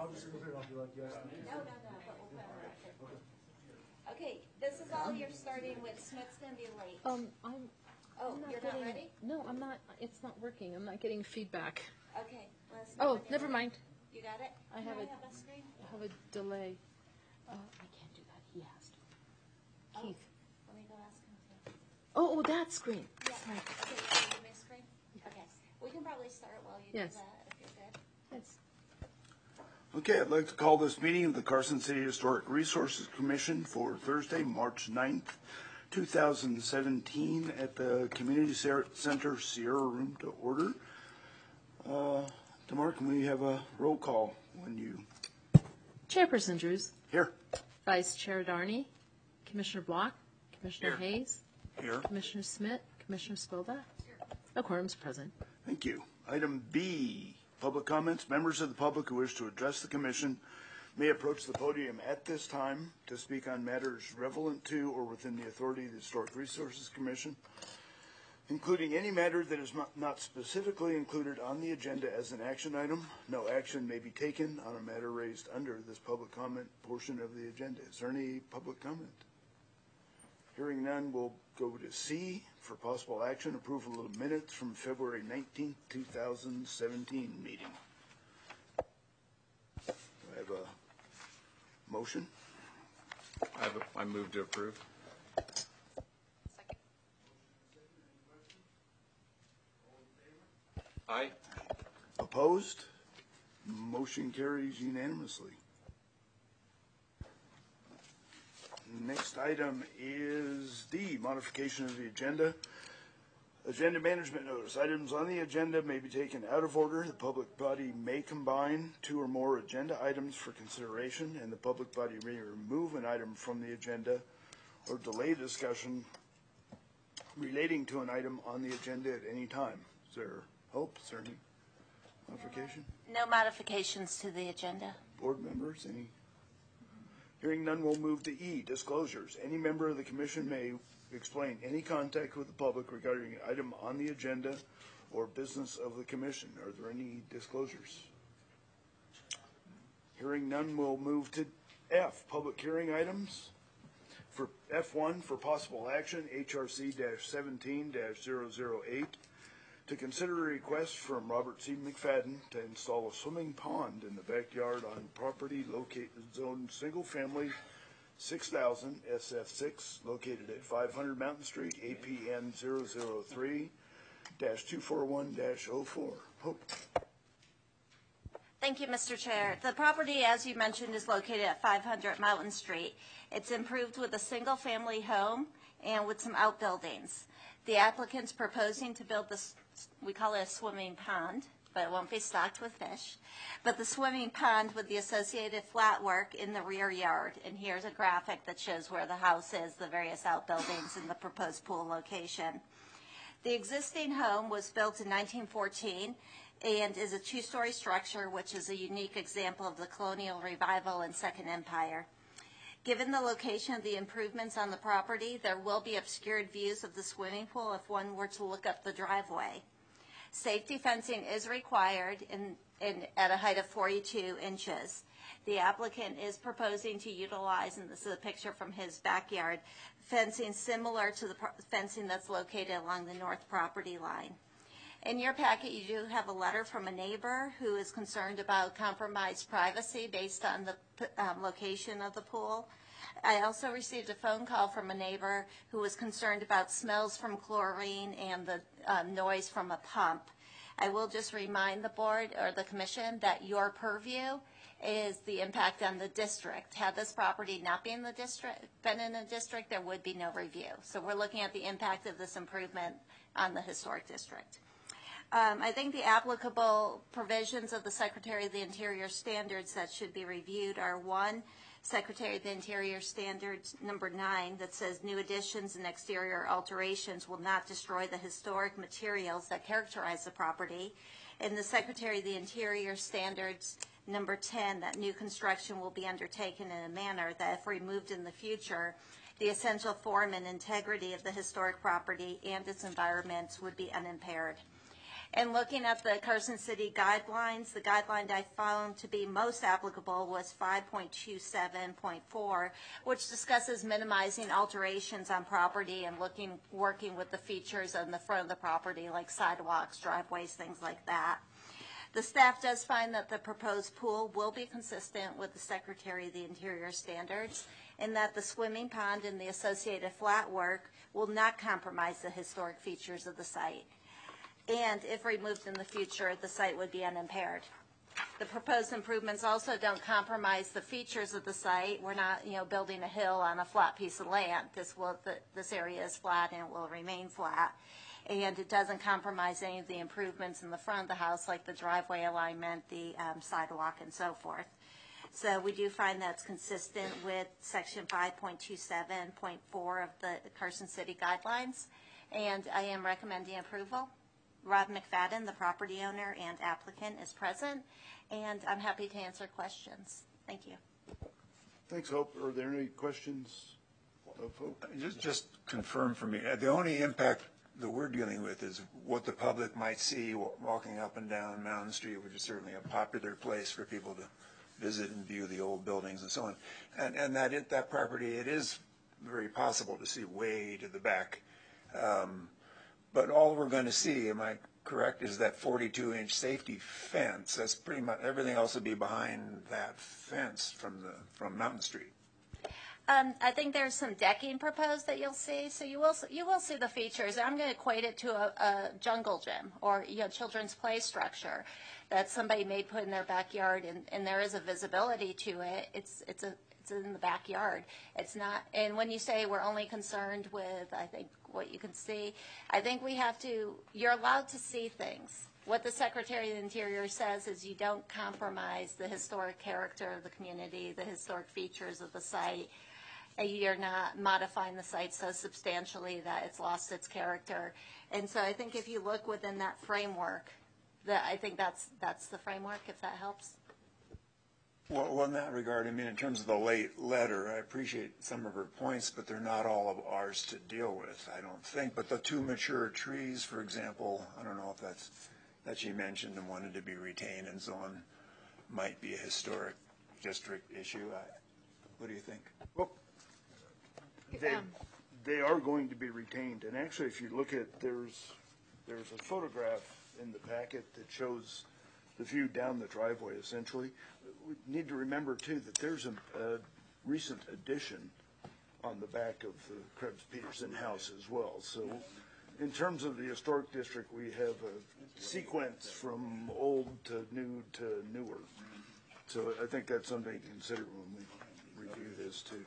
I'll just clear it off. You like yes? No, but we'll put it on record. Okay, this is all you're starting with. Smith's gonna be late. I'm You're getting, not ready? No, I'm not. It's not working. I'm not getting feedback. Okay, let's know when you're Never ready. mind. You got it? I have Can it. I have a screen? I have a delay. I can't do that. He has to. Keith. Let me go ask him to. Oh, that screen. Yeah. Right. Okay, you can give me a screen? Okay. We can probably start while you Yes. do that, if you're good. Yes. Okay, I'd like to call this meeting of the Carson City Historic Resources Commission for Thursday, March 9th, 2017 at the Community Center Sierra Room to order. Tamar, can we have a roll call when you... Chairperson Drews. Here. Vice Chair Darney. Commissioner Block. Commissioner Hayes. Here. Commissioner Smith. Commissioner Spilda. A quorum's present. Thank you. Item B, public comments. Members of the public who wish to address the commission may approach the podium at this time to speak on matters relevant to or within the authority of the Historic Resources Commission, including any matter that is not specifically included on the agenda as an action item. No action may be taken on a matter raised under this public comment portion of the agenda. Is there any public comment? Hearing none, we'll go to C for possible action, approval of minutes from February 19th, 2017 meeting. Do I have a motion? I move to approve. Second. Aye. Opposed? Motion carries unanimously. Next item is D, modification of the agenda. Agenda management notice. Items on the agenda may be taken out of order. The public body may combine two or more agenda items for consideration, and the public body may remove an item from the agenda or delay discussion relating to an item on the agenda at any time. Is there hope? Is there any modification? No modifications to the agenda. Board members, any? Hearing none, we'll move to E, disclosures. Any member of the commission may explain any contact with the public regarding an item on the agenda or business of the commission. Are there any disclosures? Hearing none, we'll move to F, public hearing items. For F1, for possible action, HRC-17-008, to consider a request from Robert C. McFadden to install a swimming pond in the backyard on property located zone single-family 6000 SF6, located at 500 Mountain Street, APN 003-241-04. Hope. Thank you, Mr. Chair. The property, as you mentioned, is located at 500 Mountain Street. It's improved with a single-family home and with some outbuildings. The applicant's proposing to build this, we call it a swimming pond, but it won't be stocked with fish, but the swimming pond with the associated flat work in the rear yard. And here's a graphic that shows where the house is, the various outbuildings, and the proposed pool location. The existing home was built in 1914 and is a two-story structure, which is a unique example of the colonial revival and Second Empire. Given the location of the improvements on the property, there will be obscured views of the swimming pool if one were to look up the driveway. Safety fencing is required at a height of 42 inches. The applicant is proposing to utilize, and this is a picture from his backyard, fencing similar to the fencing that's located along the north property line. In your packet, you do have a letter from a neighbor who is concerned about compromised privacy based on the location of the pool. I also received a phone call from a neighbor who was concerned about smells from chlorine and the noise from a pump. I will just remind the board or the commission that your purview is the impact on the district. Had this property not been in the district, there would be no review. So we're looking at the impact of this improvement on the historic district. I think the applicable provisions of the Secretary of the Interior standards that should be reviewed are: 1, Secretary of the Interior Standards number 9 that says new additions and exterior alterations will not destroy the historic materials that characterize the property, and the Secretary of the Interior Standards number 10 that new construction will be undertaken in a manner that, if removed in the future, the essential form and integrity of the historic property and its environments would be unimpaired. And looking at the Carson City guidelines, the guideline I found to be most applicable was 5.27.4, which discusses minimizing alterations on property and working with the features on the front of the property, like sidewalks, driveways, things like that. The staff does find that the proposed pool will be consistent with the Secretary of the Interior standards, and that the swimming pond and the associated flat work will not compromise the historic features of the site. And if removed in the future, the site would be unimpaired. The proposed improvements also don't compromise the features of the site. We're not, building a hill on a flat piece of land. This area is flat and it will remain flat. And it doesn't compromise any of the improvements in the front of the house, like the driveway alignment, the sidewalk, and so forth. So we do find that's consistent with Section 5.27.4 of the Carson City Guidelines, and I am recommending approval. Rob McFadden, the property owner and applicant, is present, and I'm happy to answer questions. Thank you. Thanks, Hope. Are there any questions of Hope? Just confirm for me, the only impact that we're dealing with is what the public might see walking up and down Mountain Street, which is certainly a popular place for people to visit and view the old buildings and so on. And that property, it is very possible to see way to the back. But all we're going to see, am I correct, is that 42-inch safety fence. That's pretty much, everything else would be behind that fence from Mountain Street. I think there's some decking proposed that you'll see, so you will see the features. I'm going to equate it to a jungle gym or children's play structure that somebody may put in their backyard, and there is a visibility to it. It's in the backyard. It's not. And when you say we're only concerned with, I think, what you can see, I think we have to. You're allowed to see things. What the Secretary of the Interior says is you don't compromise the historic character of the community, the historic features of the site. You're not modifying the site so substantially that it's lost its character. And so I think if you look within that framework, I think that's the framework, if that helps. Well, in that regard, I mean, in terms of the late letter, I appreciate some of her points, but they're not all of ours to deal with, I don't think. But the two mature trees, for example, I don't know if that she mentioned and wanted to be retained and so on, might be a historic district issue. What do you think? Well, they are going to be retained, and actually, if you look at there's a photograph in the packet that shows the view down the driveway. Essentially, we need to remember too that there's a recent addition on the back of the Krebs Peterson house as well. So, in terms of the historic district, we have a sequence from old to new to newer. So I think that's something to consider when we review this too.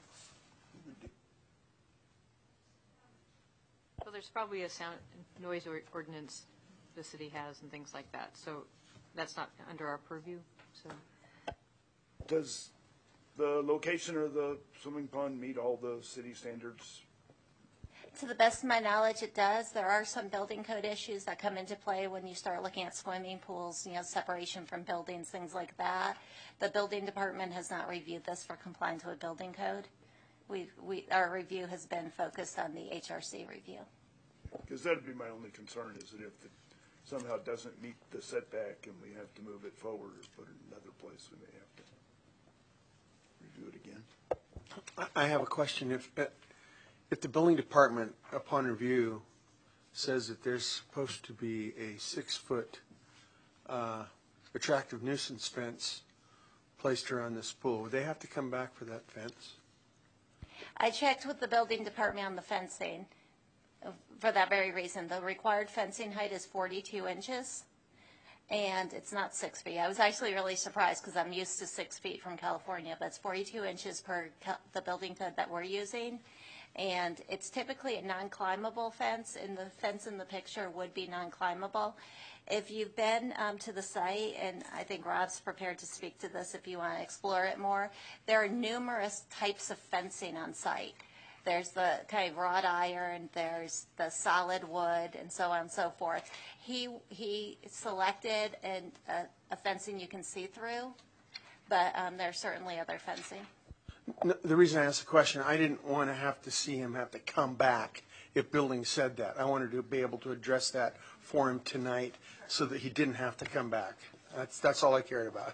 Well, there's probably a noise ordinance the city has and things like that, so that's not under our purview. So, does the location of the swimming pond meet all the city standards? To the best of my knowledge, it does. There are some building code issues that come into play when you start looking at swimming pools, separation from buildings, things like that. The building department has not reviewed this for compliance with building code. Our review has been focused on the HRC review. Because that would be my only concern, is that if it somehow doesn't meet the setback and we have to move it forward or put it in another place, we may have to review it again. I have a question. If the building department, upon review, says that there's supposed to be a 6-foot attractive nuisance fence placed around this pool, would they have to come back for that fence? I checked with the building department on the fencing for that very reason. The required fencing height is 42 inches, and it's not 6 feet. I was actually really surprised because I'm used to 6 feet from California, but it's 42 inches per the building code that we're using. And it's typically a non-climbable fence, and the fence in the picture would be non-climbable. If you've been to the site, and I think Rob's prepared to speak to this if you want to explore it more, there are numerous types of fencing on site. There's the kind of wrought iron, there's the solid wood, and so on and so forth. He selected a fencing you can see through, but there's certainly other fencing. The reason I asked the question, I didn't want to have to see him have to come back if Building said that. I wanted to be able to address that for him tonight so that he didn't have to come back. That's all I cared about.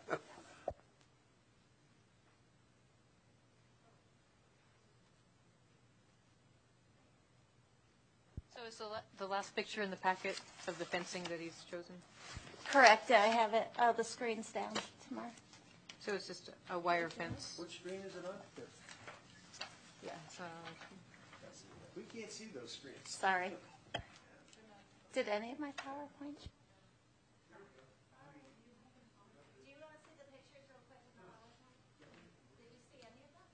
So is the last picture in the packet of the fencing that he's chosen? Correct, I have it, the screen's down tomorrow. So it's just a wire fence? Which screen is it on? Yeah. We can't see those screens. Sorry. Did any of my PowerPoint? Do you want to see the pictures real quick of the PowerPoint? Did you see any of them?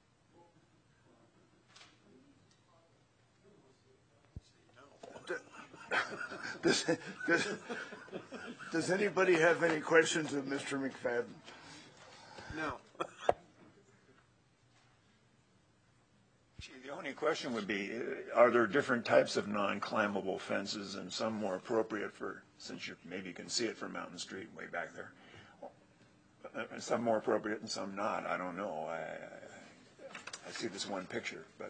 Does anybody have any questions of Mr. McFadden? No. Gee, the only question would be, are there different types of non-climbable fences and some more appropriate for, since you maybe can see it from Mountain Street way back there? Some more appropriate and some not, I don't know. I see this one picture, but.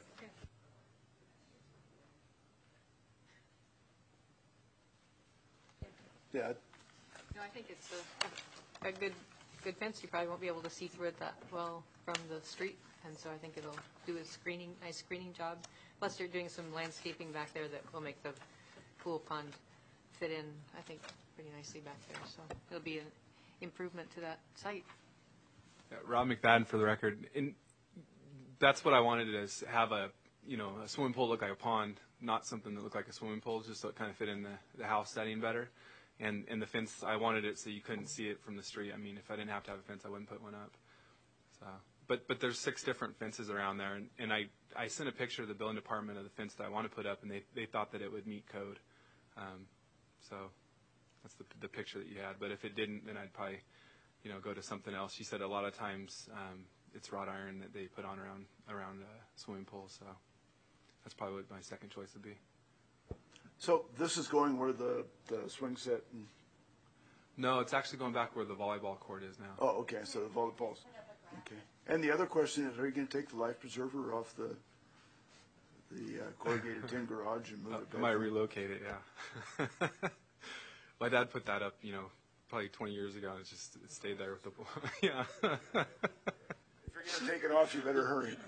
Yeah, No, I think it's a good fence. You probably won't be able to see through it that well from the street, and so I think it'll do a nice screening job. Plus, they're doing some landscaping back there that will make the pool pond fit in, I think, pretty nicely back there. So it'll be an improvement to that site. Yeah, Rob McFadden for the record. And that's what I wanted, is have a swimming pool look like a pond, not something that looked like a swimming pool, just so it kind of fit in the house setting better. And the fence, I wanted it so you couldn't see it from the street. I mean, if I didn't have to have a fence, I wouldn't put one up. So, but there's 6 different fences around there, and I sent a picture to the building department of the fence that I want to put up, and they thought that it would meet code. So that's the picture that you had. But if it didn't, then I'd probably go to something else. She said a lot of times it's wrought iron that they put on around swimming pools. So that's probably what my second choice would be. so this is going where the swing set and, No, it's actually going back where the volleyball court is now. oh, okay, so the volleyballs. Okay. And the other question is, are you going to take the life preserver off the corrugated tin garage and move it I back? might relocate it, yeah. My dad put that up, probably 20 years ago, and it stayed there with the pool. Yeah. If you're going to take it off, you better hurry.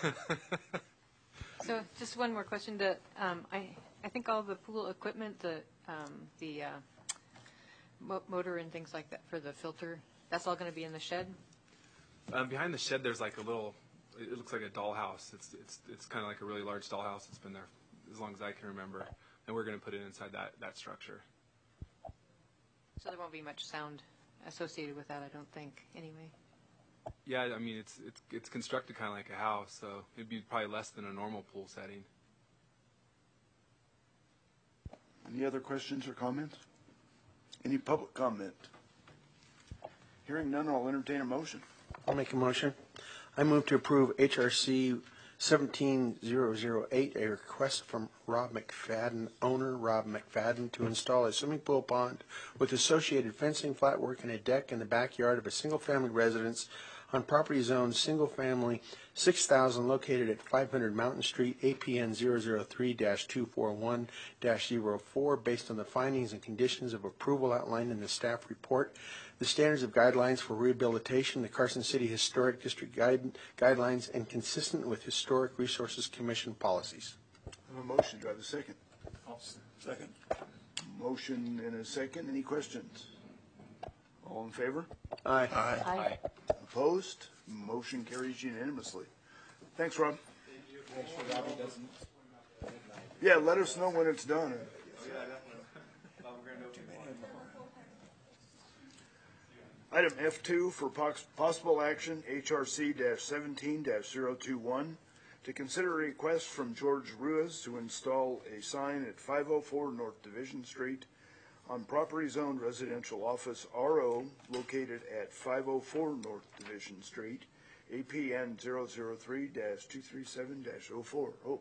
So just one more question. I think all the pool equipment, the motor and things like that for the filter, that's all going to be in the shed? Behind the shed, there's like it looks like a dollhouse. It's kind of like a really large dollhouse. It's been there as long as I can remember, and we're going to put it inside that structure. So there won't be much sound associated with that, I don't think, anyway. Yeah, I mean it's constructed kind of like a house, so it'd be probably less than a normal pool setting. Any other questions or comments? Any public comment? Hearing none, I'll entertain a motion. I'll make a motion. I move to approve HRC 17008, a request from Rob McFadden, owner Rob McFadden, to install a swimming pool pond with associated fencing, flat work, and a deck in the backyard of a single-family residence on property zone single-family 6,000 located at 500 Mountain Street, APN 003-241-04, based on the findings and conditions of approval outlined in the staff report, the standards of guidelines for rehabilitation, the Carson City Historic District guidelines, and consistent with Historic Resources Commission policies. I have a motion. Do I have a second? Second. Motion and a second. Any questions? All in favor? Aye. Aye. Opposed? Motion carries unanimously. Thanks, Rob. Yeah, let us know when it's done. Item F2 for possible action, HRC-17-021, to consider a request from George Ruiz to install a sign at 504 North Division Street on property zone residential office RO located at 504 North Division Street, APN 003-237-04. Oh.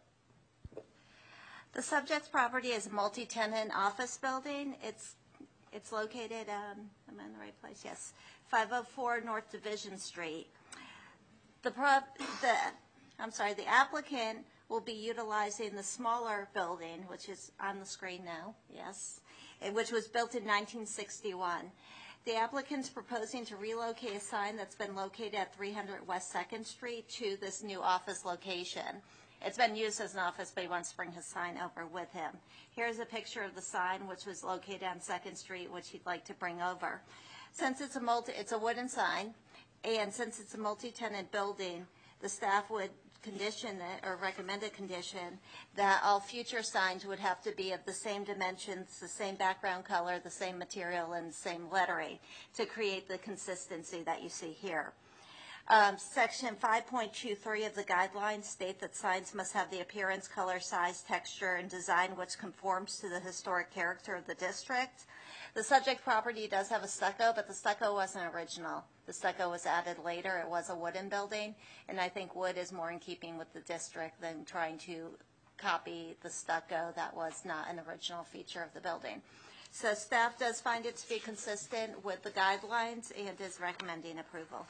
The subject property is a multi-tenant office building. It's located, am I in the right place? Yes, 504 North Division Street. The applicant will be utilizing the smaller building, which is on the screen now, yes, which was built in 1961. The applicant's proposing to relocate a sign that's been located at 300 West 2nd Street to this new office location. It's been used as an office, but he wants to bring his sign over with him. Here's a picture of the sign, which was located on 2nd Street, which he'd like to bring over. Since it's a wooden sign, and since it's a multi-tenant building, the staff would condition it, or recommend a condition, that all future signs would have to be of the same dimensions, the same background color, the same material, and the same lettering to create the consistency that you see here. Section 5.23 of the guidelines state that signs must have the appearance, color, size, texture, and design which conforms to the historic character of the district. The subject property does have a stucco, but the stucco wasn't original. The stucco was added later. It was a wooden building, and I think wood is more in keeping with the district than trying to copy the stucco that was not an original feature of the building. So staff does find it to be consistent with the guidelines and is recommending approval.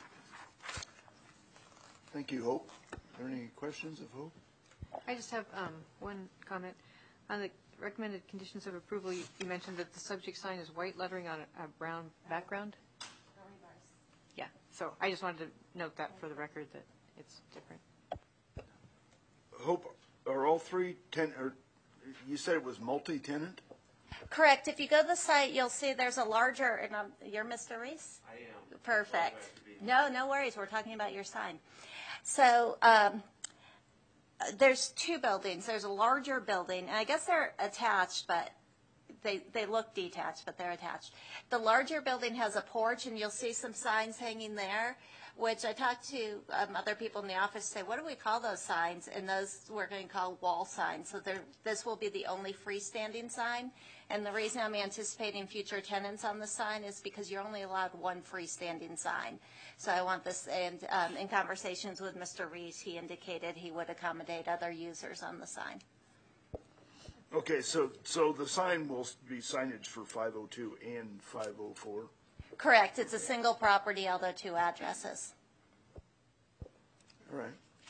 Thank you, Hope. Are there any questions of Hope? I just have one comment. On the recommended conditions of approval, you mentioned that the subject sign is white lettering on a brown background? Yeah, so I just wanted to note that for the record that it's different. Hope, are all three you said it was multi-tenant? Correct. If you go to the site, you'll see there's a larger, and you're Mr. Reese? I am. Perfect. No worries. We're talking about your sign. So there's two buildings. There's a larger building, and I guess they're attached, but they look detached, but they're attached. The larger building has a porch, and you'll see some signs hanging there, which I talked to other people in the office, say, what do we call those signs? And those we're going to call wall signs. So this will be the only freestanding sign. And the reason I'm anticipating future tenants on the sign is because you're only allowed one freestanding sign. So I want this, and in conversations with Mr. Reese, he indicated he would accommodate other users on the sign. Okay, so the sign will be signage for 502 and 504? Correct. It's a single property, although two addresses. All right.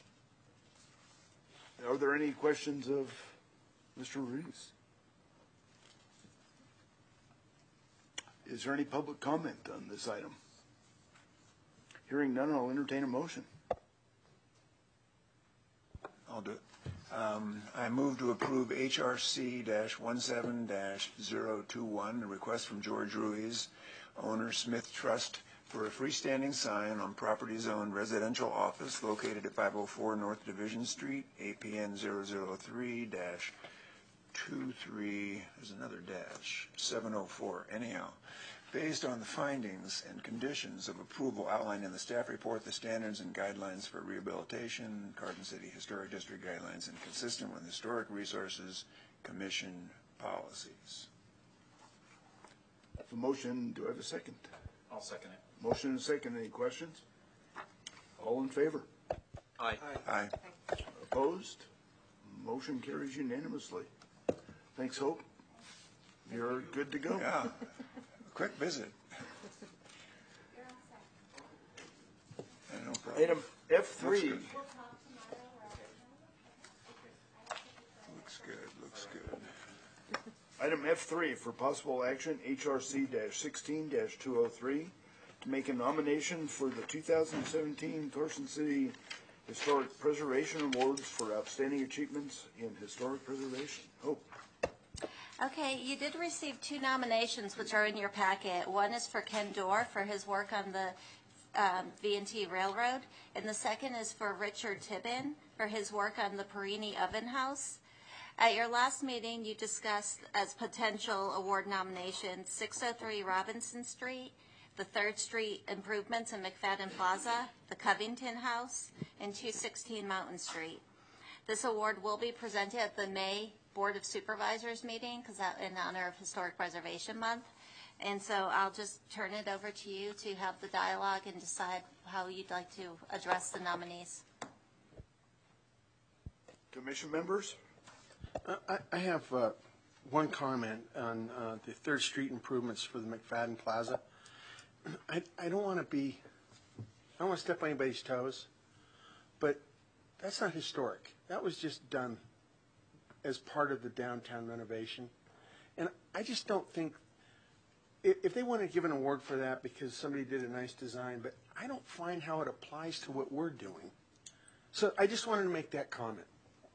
Are there any questions of Mr. Reese? Is there any public comment on this item? Hearing none, I'll entertain a motion. I'll do it. I move to approve HRC-17-021, a request from George Ruiz, owner Smith Trust, for a freestanding sign on property-zoned residential office located at 504 North Division Street, APN 003-23, there's another dash, 704. Anyhow, based on the findings and conditions of approval outlined in the staff report, the standards and guidelines for rehabilitation, Carson City Historic District guidelines, and consistent with Historic Resources Commission policies. The motion, do I have a second? I'll second it. Motion and second. Any questions? All in favor? Aye. Aye. Opposed? Motion carries unanimously. Thanks, Hope. You're good to go. Yeah, quick visit. No problem. Item F3. Looks good, looks good. Item F3 for possible action, HRC-16-203, to make a nomination for the 2017 Carson City Historic Preservation Awards for outstanding achievements in historic preservation. Hope. Okay, you did receive two nominations, which are in your packet. One is for Ken Dorr for his work on the V&T Railroad, and the second is for Richard Tibbin for his work on the Perini Oven House. At your last meeting, you discussed as potential award nominations 603 Robinson Street, the 3rd Street improvements in McFadden Plaza, the Covington House, and 216 Mountain Street. This award will be presented at the May Board of Supervisors meeting, because that in honor of Historic Preservation Month. And so I'll just turn it over to you to have the dialogue and decide how you'd like to address the nominees. Commission members? I have one comment on the 3rd Street improvements for the McFadden Plaza. I don't want to step on anybody's toes, but that's not historic. That was just done as part of the downtown renovation. And I just don't think, if they want to give an award for that because somebody did a nice design, but I don't find how it applies to what we're doing. So I just wanted to make that comment.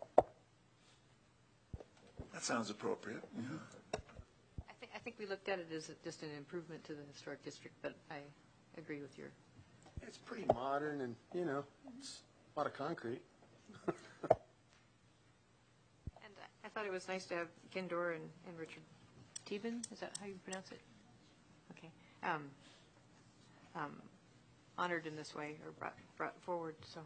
That sounds appropriate. I think we looked at it as just an improvement to the historic district, but I agree with your. It's pretty modern and, it's a lot of concrete. And I thought it was nice to have Ken Dorr and Richard Teben, is that how you pronounce it? Okay. Honored in this way, or brought forward, so.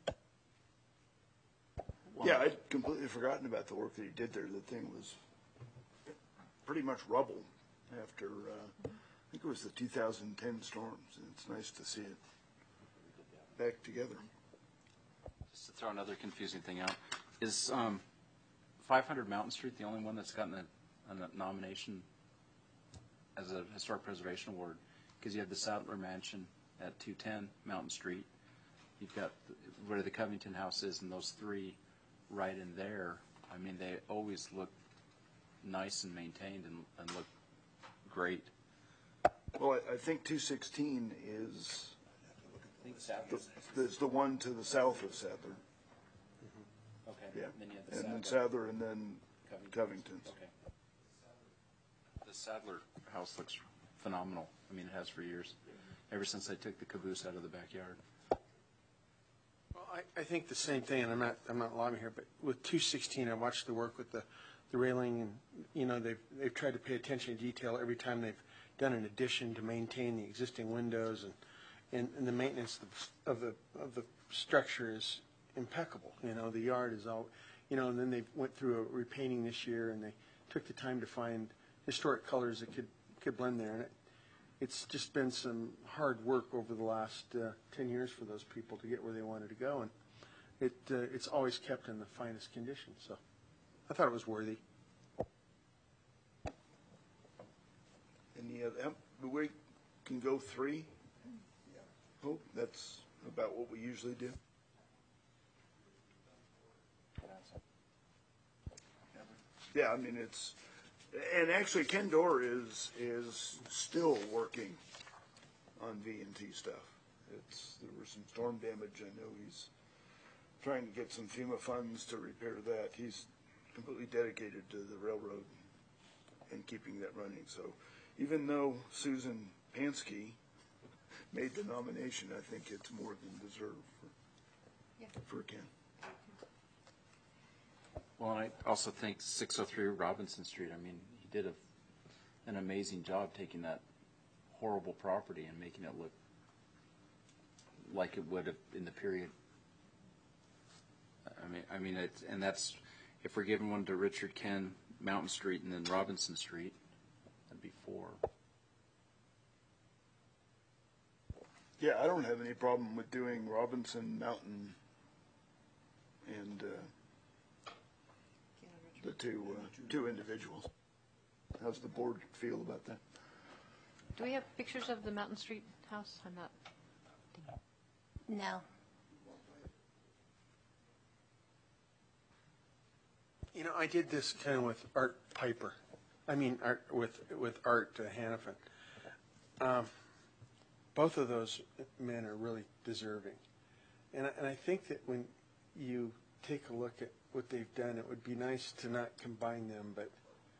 Yeah, I'd completely forgotten about the work that he did there. The thing was pretty much rubble after, I think it was the 2010 storms, and it's nice to see it back together. Just to throw another confusing thing out, is 500 Mountain Street the only one that's gotten a nomination as a Historic Preservation Award? Because you have the Sadler Mansion at 210 Mountain Street. You've got where the Covington House is, and those three right in there. I mean, they always look nice and maintained and look great. Well, I think 216 is I think Sadler. is the one to the south of Sadler. Okay. Yeah, Then you have the and then Sadler. Sadler, and then Covington's. Okay. The Sadler house looks phenomenal. I mean, it has for years. Ever since I took the caboose out of the backyard. Well, I think the same thing, and I'm not lobbying here, but with 216, I watched the work with the railing, and they've tried to pay attention to detail every time they've done an addition to maintain the existing windows, and the maintenance of the structure is impeccable. The yard is all, and then they went through a repainting this year, and they took the time to find historic colors that could blend there, and it's just been some hard work over the last 10 years for those people to get where they wanted to go, and it's always kept in the finest condition. So I thought it was worthy. Any other? We can go 3. Hope that's about what we usually do. Yeah, I mean and actually Ken Dorr is still working on V&T stuff. There was some storm damage. I know he's trying to get some FEMA funds to repair that. He's completely dedicated to the railroad and keeping that running. So even though Susan Pansky made the nomination, I think it's more than deserved for Ken. Well, and I also think 603 Robinson Street, I mean, he did an amazing job taking that horrible property and making it look like it would have in the period. I mean, and that's, if we're giving one to Richard Ken, Mountain Street, and then Robinson Street, that'd be 4. Yeah, I don't have any problem with doing Robinson, Mountain, and the two individuals. How's the board feel about that? Do we have pictures of the Mountain Street house? I'm not. No. I did this kind of with Art Piper. With Art Hannafin. Both of those men are really deserving. And I think that when you take a look at what they've done, it would be nice to not combine them. But,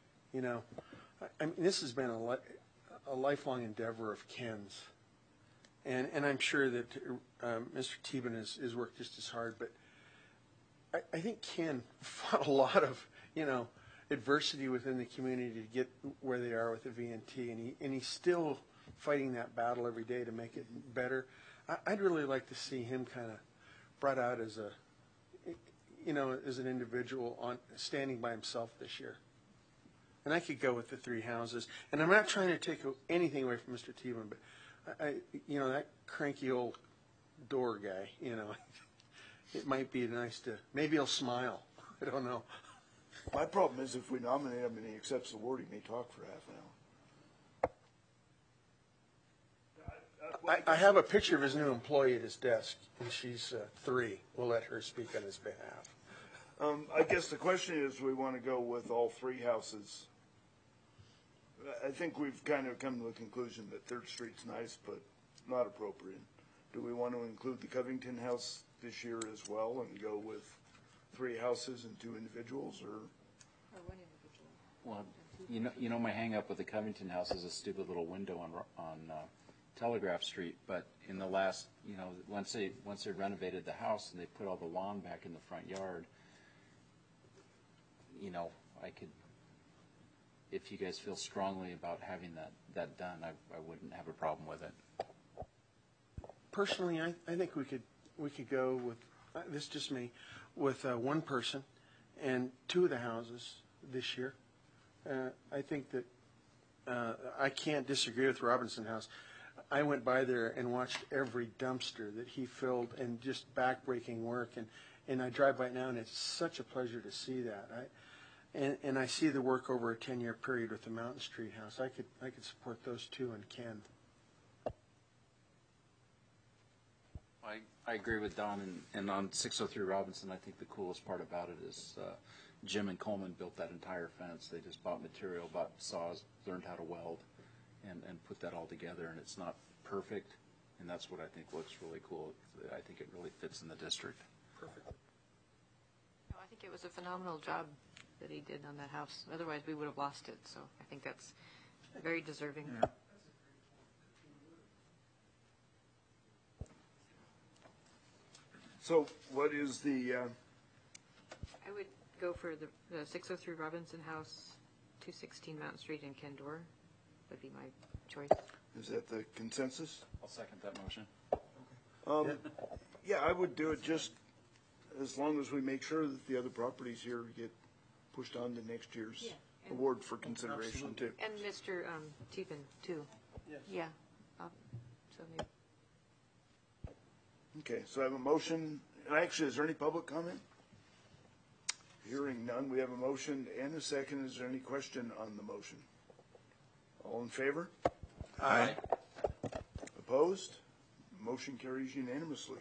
I mean, this has been a lifelong endeavor of Ken's. And I'm sure that Mr. Teben has worked just as hard. But I think Ken fought a lot of, adversity within the community to get where they are with the VNT. And he's still fighting that battle every day to make it better. I'd really like to see him kind of brought out as as an individual standing by himself this year. And I could go with the 3 houses. And I'm not trying to take anything away from Mr. Teben, but that cranky old door guy, it might be nice to, maybe he'll smile. I don't know. My problem is if we nominate him and he accepts the award, he may talk for half an hour. I have a picture of his new employee at his desk, and she's 3. We'll let her speak on his behalf. I guess the question is, we want to go with all 3 houses. I think we've kind of come to the conclusion that Third Street's nice, but not appropriate. Do we want to include the Covington house this year as well and go with 3 houses and 2 individuals, or? Or one individual. Well, you know, my hang up with the Covington house is a stupid little window on Telegraph Street. But in the last, once they renovated the house and they put all the lawn back in the front yard, I could, if you guys feel strongly about having that done, I wouldn't have a problem with it. Personally, I think we could go with, this is just me, with 1 person and 2 of the houses this year. I think that I can't disagree with Robinson House. I went by there and watched every dumpster that he filled, and just backbreaking work. And I drive by it now, and it's such a pleasure to see that. And I see the work over a 10-year period with the Mountain Street house. I could support those 2 and Ken. I agree with Don, and on 603 Robinson, I think the coolest part about it is Jim and Coleman built that entire fence. They just bought material, bought saws, learned how to weld, and put that all together, and it's not perfect, and that's what I think looks really cool. I think it really fits in the district. Perfect. No, I think it was a phenomenal job that he did on that house. Otherwise, we would have lost it, so I think that's very deserving. Yeah. So what is the, I would go for the 603 Robinson House, 216 Mountain Street in Kendor. Would be my choice. is that the consensus? I'll second that motion. Yeah, I would do it just as long as we make sure that the other properties here get pushed on to next year's award for consideration too. And Mr. Tiefin, too. Yes. Yeah. So maybe. Okay, so I have a motion. Actually, is there any public comment? Hearing none, we have a motion and a second. Is there any question on the motion? All in favor? Aye. Opposed? Motion carries unanimously.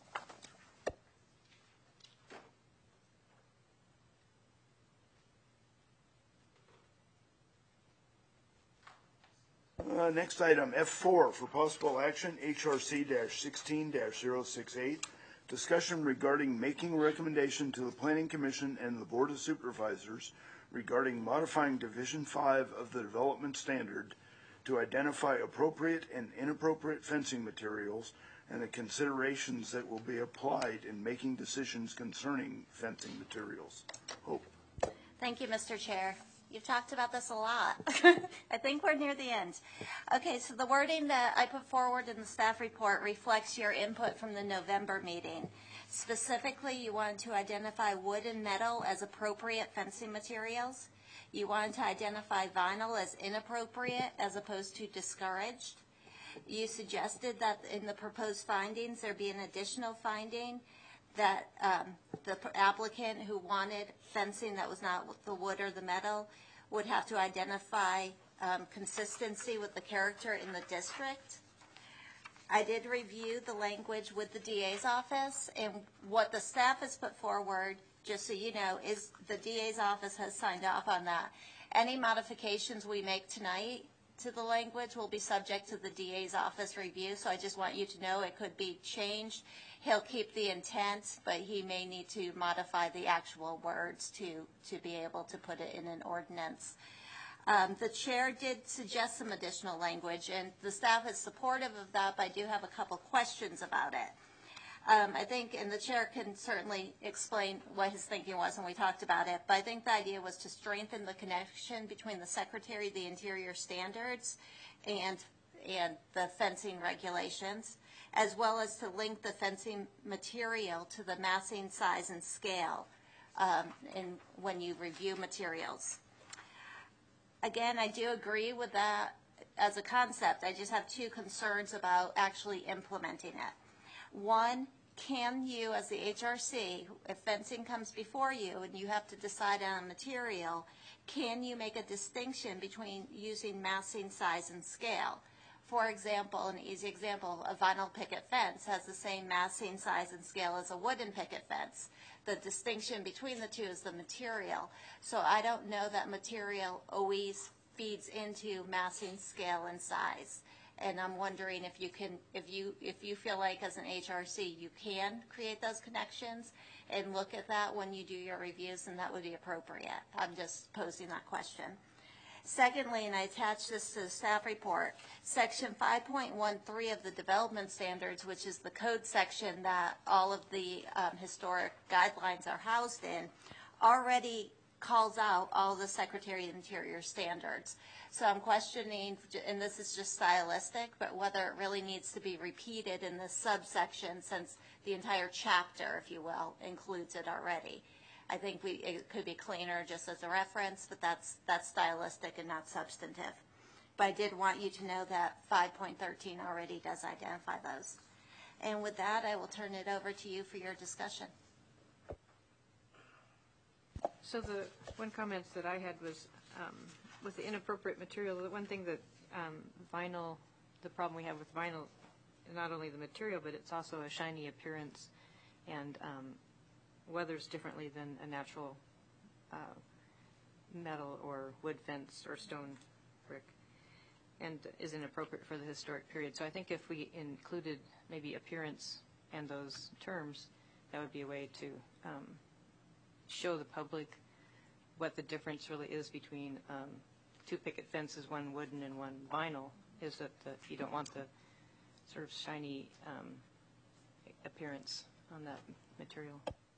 Next item, F4, for possible action, HRC-16-068, discussion regarding making a recommendation to the Planning Commission and the Board of Supervisors regarding modifying Division 5 of the Development Standard to identify appropriate and inappropriate fencing materials and the considerations that will be applied in making decisions concerning fencing materials. Hope. Thank you, Mr. Chair. You've talked about this a lot. I think we're near the end. Okay, so the wording that I put forward in the staff report reflects your input from the November meeting. Specifically, you wanted to identify wood and metal as appropriate fencing materials. You wanted to identify vinyl as inappropriate as opposed to discouraged. You suggested that in the proposed findings there be an additional finding that the applicant who wanted fencing that was not the wood or the metal would have to identify consistency with the character in the district. I did review the language with the DA's office, and what the staff has put forward, just so you know, is the DA's office has signed off on that. Any modifications we make tonight to the language will be subject to the DA's office review, so I just want you to know it could be changed. He'll keep the intent, but he may need to modify the actual words to be able to put it in an ordinance. The chair did suggest some additional language, and the staff is supportive of that, but I do have a couple questions about it. I think, and the chair can certainly explain what his thinking was when we talked about it, but I think the idea was to strengthen the connection between the Secretary of the Interior standards and the fencing regulations, as well as to link the fencing material to the massing size and scale when you review materials. Again, I do agree with that as a concept. I just have 2 concerns about actually implementing it. One, can you, as the HRC, if fencing comes before you and you have to decide on material, can you make a distinction between using massing size and scale? For example, an easy example, a vinyl picket fence has the same massing, size, and scale as a wooden picket fence. The distinction between the two is the material. So I don't know that material always feeds into massing, scale, and size. And I'm wondering if you can, if you feel like as an HRC you can create those connections and look at that when you do your reviews, and that would be appropriate. I'm just posing that question. Secondly, and I attached this to the staff report, section 5.13 of the development standards, which is the code section that all of the historic guidelines are housed in, already calls out all the Secretary of Interior standards. So I'm questioning, and this is just stylistic, but whether it really needs to be repeated in this subsection, since the entire chapter, if you will, includes it already. I think it could be cleaner just as a reference, but that's stylistic and not substantive. But I did want you to know that 5.13 already does identify those. And with that, I will turn it over to you for your discussion. So the one comment that I had was with the inappropriate material. The one thing that vinyl, the problem we have with vinyl, not only the material, but it's also a shiny appearance and weathers differently than a natural metal or wood fence or stone brick, and is inappropriate for the historic period. So I think if we included maybe appearance and those terms, that would be a way to show the public what the difference really is between two picket fences, one wooden and one vinyl, is that you don't want the sort of shiny appearance on that material.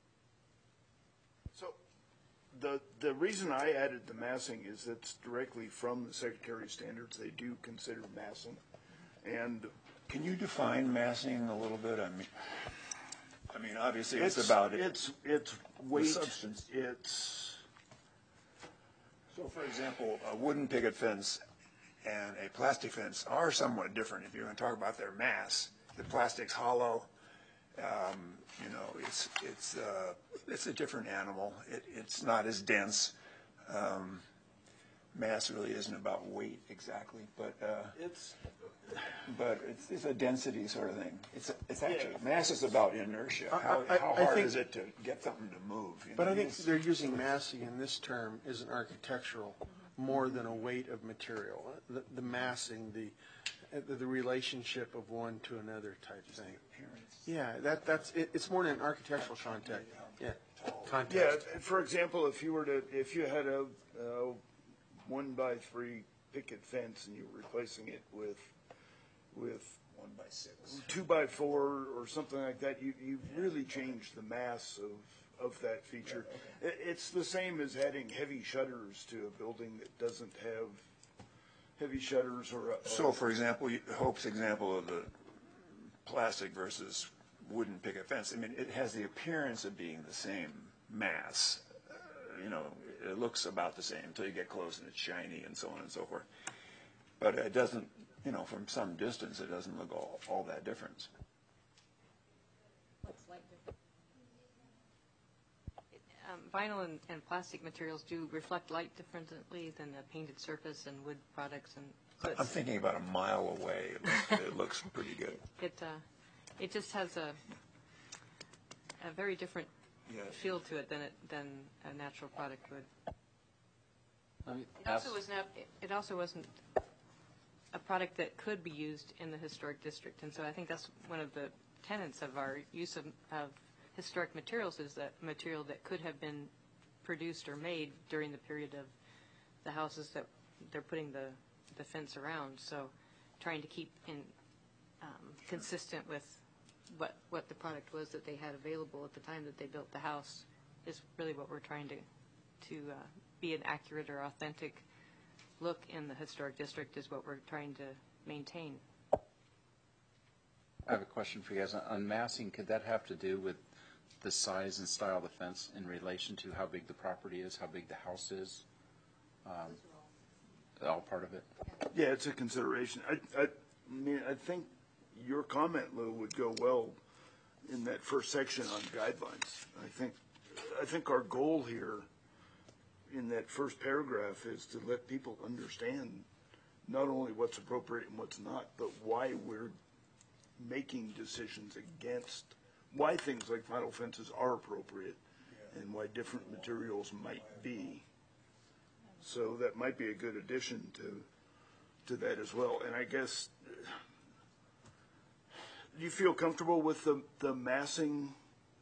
So the reason I added the massing is it's directly from the Secretary's standards. They do consider massing. And Can you define massing a little bit? I mean, obviously it's about it. It's weight. Substance. It's So, for example, a wooden picket fence and a plastic fence are somewhat different. If you're going to talk about their mass, the plastic's hollow. You know, it's a different animal. It's not as dense. Mass really isn't about weight exactly, but it's a density sort of thing. It's actually mass is about inertia. How hard is it to get something to move? You But know? I think they're using massing in this term as an architectural more than a weight of material. The massing, the relationship of one to another type thing. Yeah, it's more than an architectural context. Yeah, context. Yeah, for example, if you had a 1x3 picket fence and you were replacing it with 1x6, 2x4 or something like that, you really change the mass of that feature. It's the same as adding heavy shutters to a building that doesn't have heavy shutters or. So, for example, Hope's example of the plastic versus wooden picket fence, I mean, it has the appearance of being the same mass. You know, it looks about the same until you get close and it's shiny and so on and so forth. But it doesn't, you know, from some distance, it doesn't look all that different. What's light different? Vinyl and plastic materials do reflect light differently than a painted surface and wood products and. So I'm thinking about a mile away. It looks pretty good. It just has a very different feel to it than a natural product would. It also wasn't a product that could be used in the historic district, and so I think that's one of the tenets of our use of historic materials, is that material that could have been produced or made during the period of the houses that they're putting the fence around. So trying to keep in consistent with what the product was that they had available at the time that they built the house is really what we're trying to be an accurate or authentic look in the historic district is what we're trying to maintain. I have a question for you guys. On massing, could that have to do with the size and style of the fence in relation to how big the property is, how big the house is? All part of it? Yeah, it's a consideration. I mean, I think your comment, Lou, would go well in that first section on guidelines. I think our goal here in that first paragraph is to let people understand not only what's appropriate and what's not, but why we're making decisions against, why things like vinyl fences are appropriate and why different materials might be. So that might be a good addition to that as well. And I guess, do you feel comfortable with the massing?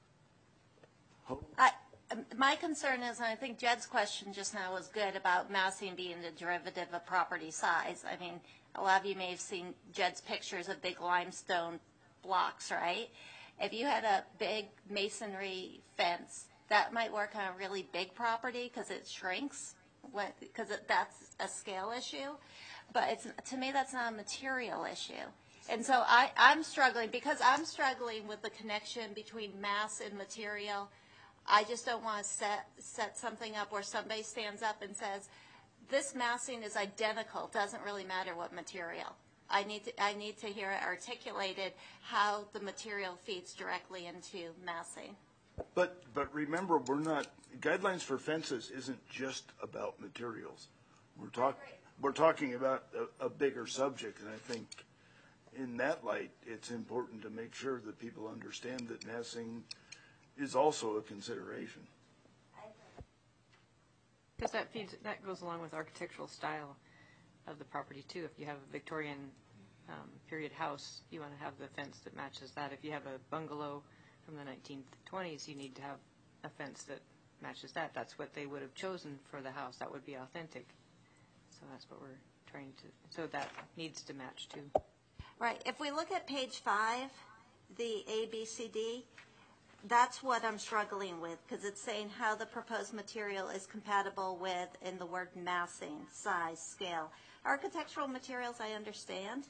My concern is, and I think Jed's question just now was good about massing being the derivative of property size. I mean, a lot of you may have seen Jed's pictures of big limestone blocks, right? If you had a big masonry fence, that might work on a really big property because it shrinks, because that's a scale issue. But to me, that's not a material issue. And so I'm struggling, because I'm struggling with the connection between mass and material. I just don't want to set something up where somebody stands up and says, this massing is identical, doesn't really matter what material. I need to hear it articulated how the material feeds directly into massing. But remember, guidelines for fences isn't just about materials. We're talking about a bigger subject, and I think in that light, it's important to make sure that people understand that massing is also a consideration. Because that goes along with architectural style of the property too. If you have a Victorian period house, you want to have the fence that matches that. If you have a bungalow from the 1920s, you need to have a fence that matches that. That's what they would have chosen for the house. That would be authentic. So that's what we're trying to, so that needs to match too. Right. If we look at page 5, the ABCD, that's what I'm struggling with, because it's saying how the proposed material is compatible with, in the word massing, size, scale. Architectural materials, I understand.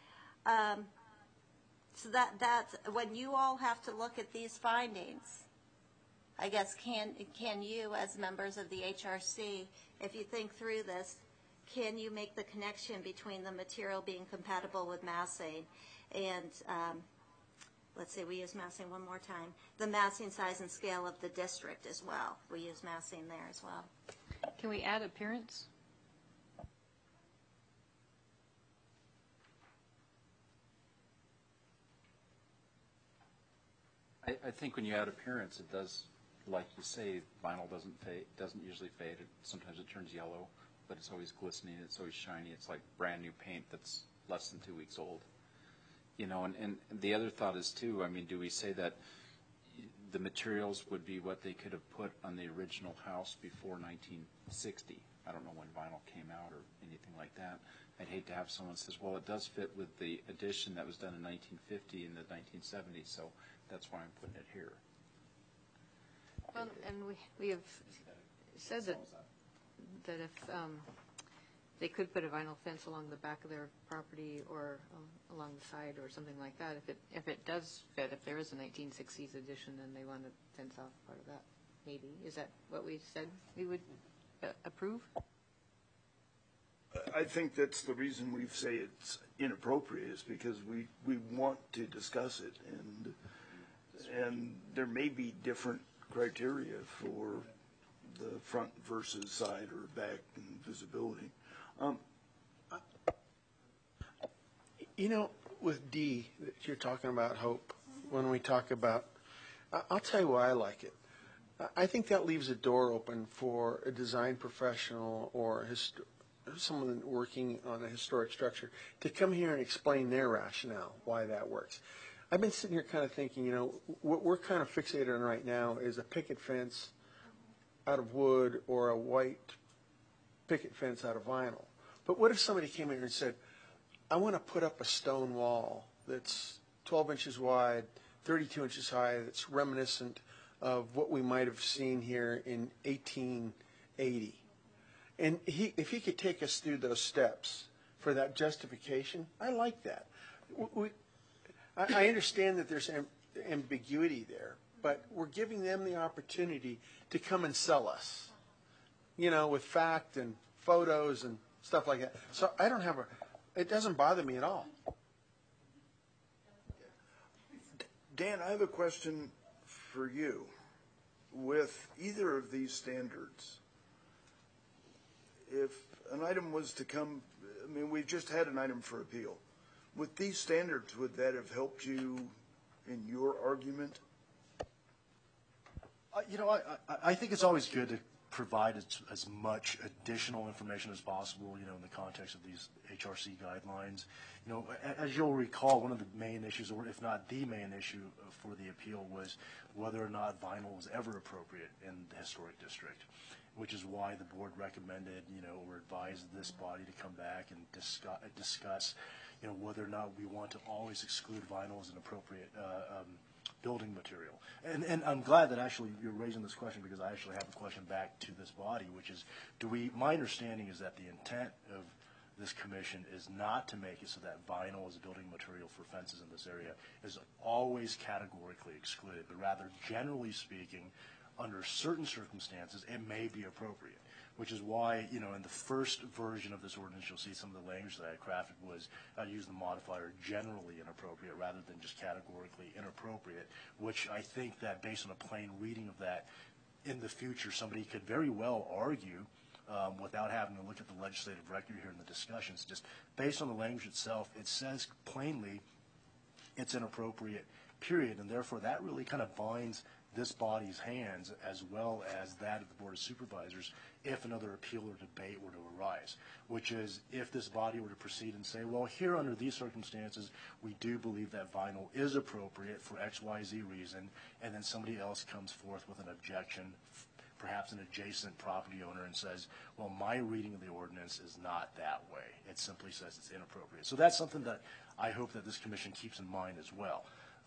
So that's when you all have to look at these findings. I guess can you, as members of the HRC, if you think through this, can you make the connection between the material being compatible with massing and let's say we use massing one more time, the massing size and scale of the district as well. We use massing there as well. Can we add appearance? I think when you add appearance, it does, like you say, vinyl doesn't usually fade. Sometimes it turns yellow, but it's always glistening, it's always shiny. It's like brand new paint that's less than 2 weeks old. You know, and the other thought is too, I mean, do we say that the materials would be what they could have put on the original house before 1960? I don't know when vinyl came out or anything like that. I'd hate to have someone says, well, it does fit with the addition that was done in 1950 and the 1970s, so that's why I'm putting it here. Well, and we have said that if they could put a vinyl fence along the back of their property or along the side or something like that, if it does fit, if there is a 1960s addition, then they want to fence off part of that. Maybe is that what we said we would approve? I think that's the reason we say it's inappropriate, is because we want to discuss it, and there may be different criteria for the front versus side or back and visibility. You know, with D that you're talking about, Hope, when we talk about, I'll tell you why I like it. I think that leaves a door open for a design professional or someone working on a historic structure to come here and explain their rationale, why that works. I've been sitting here kind of thinking, you know, what we're kind of fixated on right now is a picket fence out of wood or a white picket fence out of vinyl. But what if somebody came here and said, I want to put up a stone wall that's 12 inches wide, 32 inches high, that's reminiscent of what we might have seen here in 1880. And if he could take us through those steps for that justification, I like that. I understand that there's ambiguity there, but we're giving them the opportunity to come and sell us, you know, with fact and photos and stuff like that. So I don't have it doesn't bother me at all. Dan, I have a question for you. With either of these standards, if an item was to come, I mean, we've just had an item for appeal. With these standards, would that have helped you in your argument? I think it's always good to provide as much additional information as possible, in the context of these HRC guidelines. As you'll recall, one of the main issues, or if not the main issue for the appeal, was whether or not vinyl was ever appropriate in the historic district, which is why the board recommended, or advised this body to come back and discuss, whether or not we want to always exclude vinyl as an appropriate building material. And I'm glad that actually you're raising this question, because I actually have a question back to this body, which is, my understanding is that the intent of this commission is not to make it so that vinyl as a building material for fences in this area is always categorically excluded, but rather, generally speaking, under certain circumstances, it may be appropriate, which is why, in the first version of this ordinance, you'll see some of the language that I crafted was I use the modifier generally inappropriate rather than just categorically inappropriate, which I think that based on a plain reading of that, in the future, somebody could very well argue, without having to look at the legislative record here in the discussions, just based on the language itself, it says plainly it's inappropriate, period, and therefore that really kind of binds this body's hands as well as that of the Board of Supervisors if another appeal or debate were to arise, which is if this body were to proceed and say, well, here under these circumstances, we do believe that vinyl is appropriate for XYZ reason, and then somebody else comes forth with an objection, perhaps an adjacent property owner, and says, well, my reading of the ordinance is not that way. It simply says it's inappropriate. So that's something that I hope that this commission keeps in mind as well.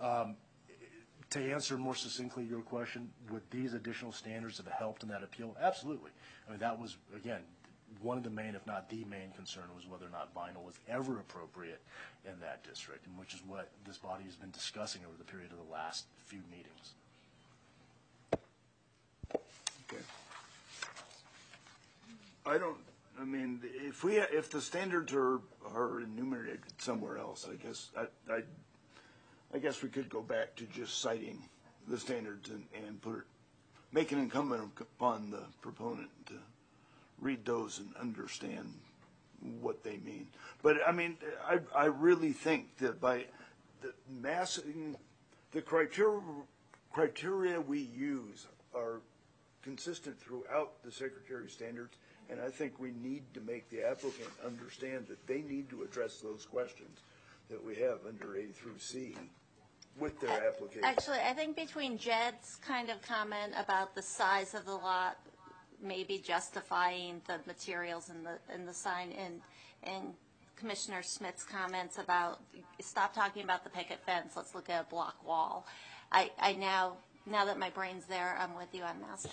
To answer more succinctly your question, would these additional standards have helped in that appeal? Absolutely. I mean, that was, again, one of the main, if not the main concern, was whether or not vinyl was ever appropriate in that district, and which is what this body has been discussing over the period of the last few meetings. Okay. If the standards are enumerated somewhere else, I guess we could go back to just citing the standards and make it incumbent upon the proponent to read those and understand what they mean. But I mean, I really think that by the criteria we use are consistent throughout the Secretary's standards, and I think we need to make the applicant understand that they need to address those questions that we have under A through C with their application. Actually, I think between Jed's kind of comment about the size of the lot, maybe justifying the materials in the sign, and Commissioner Smith's comments about stop talking about the picket fence, let's look at a block wall. I now that my brain's there, I'm with you on Massey.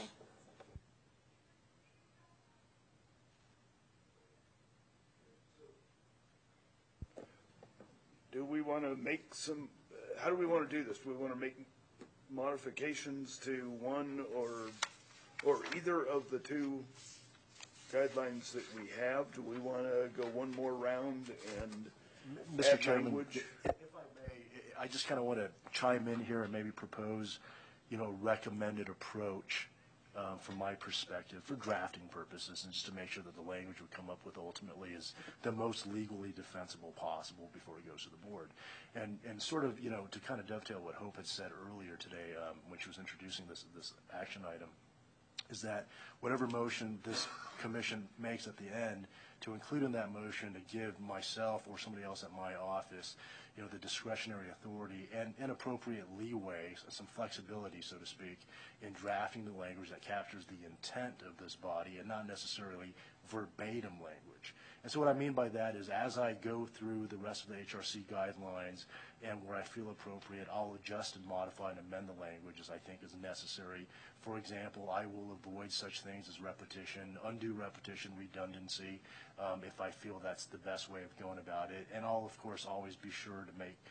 Do we want to make some? How do we want to do this? Do we want to make modifications to one or either of the two guidelines that we have? Do we want to go one more round and Mr. add Chairman, language? if I may, I just kind of want to chime in here and maybe propose, a recommended approach from my perspective for drafting purposes, and just to make sure that the language we come up with ultimately is the most legally defensible possible before it goes to the board. And sort of, to kind of dovetail what Hope had said earlier today when she was introducing this action item, is that whatever motion this commission makes at the end, to include in that motion to give myself or somebody else at my office, the discretionary authority and appropriate leeway, some flexibility, so to speak, in drafting the language that captures the intent of this body and not necessarily verbatim language. And so what I mean by that is as I go through the rest of the HRC guidelines and where I feel appropriate, I'll adjust and modify and amend the language as I think is necessary. For example, I will avoid such things as repetition, undue repetition, redundancy, if I feel that's the best way of going about it. And I'll, of course, always be sure to make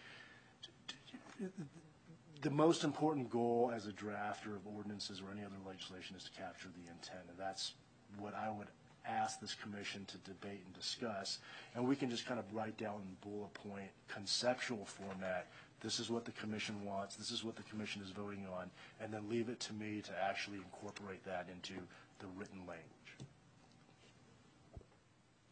the most important goal as a drafter of ordinances or any other legislation is to capture the intent. And that's what I would ask this commission to debate and discuss. And we can just kind of write down in bullet point conceptual format, this is what the commission wants, this is what the commission is voting on, and then leave it to me to actually incorporate that into the written language.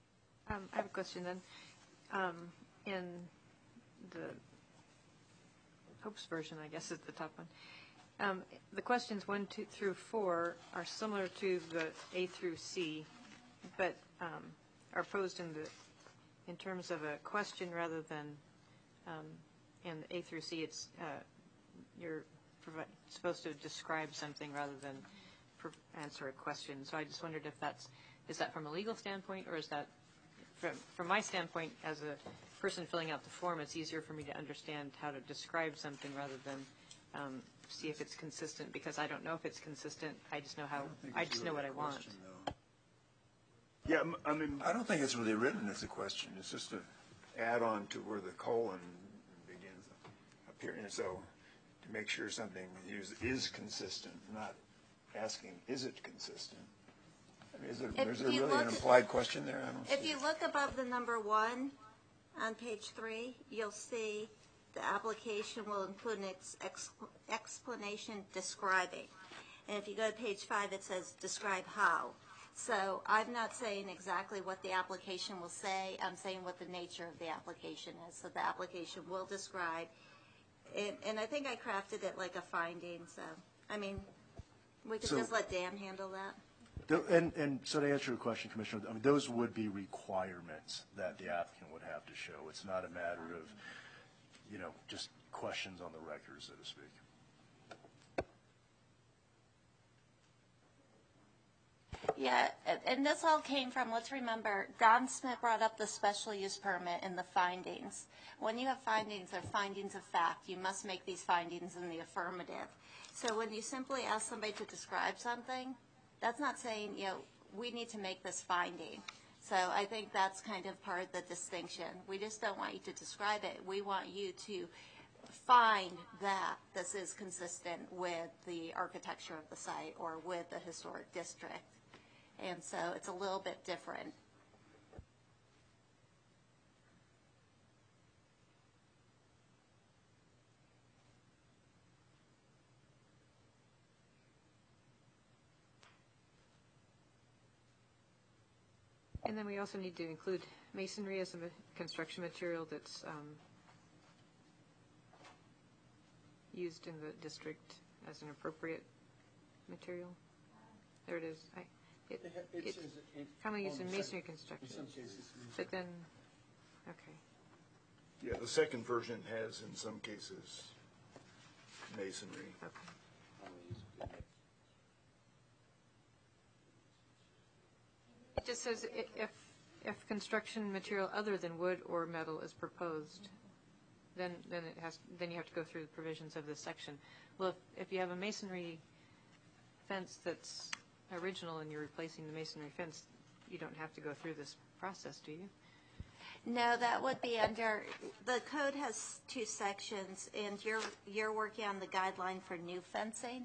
I have a question then. In the Hope's version, I guess is the top one. The questions 1, 2 through 4 are similar to the A through C, but are posed in terms of a question rather than in A through C. It's you're supposed to describe something rather than answer a question. So I just wondered if is that from a legal standpoint, or is that from my standpoint as a person filling out the form, it's easier for me to understand how to describe something rather than see if it's consistent, because I don't know if it's consistent. I just know what I want. Yeah, I mean, I don't think it's really written as a question. It's just an add-on to where the colon begins appearing. So to make sure something is consistent, not asking, is it consistent? I mean, is there really an implied question there? I don't see If you look above the number 1 on page 3, you'll see the application will include an explanation describing. And if you go to page 5, it says describe how. So I'm not saying exactly what the application will say. I'm saying what the nature of the application is. So the application will describe, and I think I crafted it like a finding. So, I mean, we could just let Dan handle that. And so to answer your question, Commissioner, I mean, those would be requirements that the applicant would have to show. It's not a matter of, just questions on the record, so to speak. Yeah, and this all came from, let's remember, Don Smith brought up the special use permit in the findings. When you have findings, they're findings of fact. You must make these findings in the affirmative. So when you simply ask somebody to describe something, that's not saying, we need to make this finding. So I think that's kind of part of the distinction. We just don't want you to describe it. We want you to find that this is consistent with the architecture of the site or with the historic district. And so it's a little bit different. And then we also need to include masonry as a construction material that's used in the district as an appropriate material. There it is. It's commonly used in masonry construction. But then, okay. yeah, the second version has, in some cases, masonry. Okay. It just says if construction material other than wood or metal is proposed, then you have to go through the provisions of this section. Well, if you have a masonry fence that's original and you're replacing the masonry fence, you don't have to go through this process, do you? No, that would be under, the code has 2 sections, and you're working on the guideline for new fencing.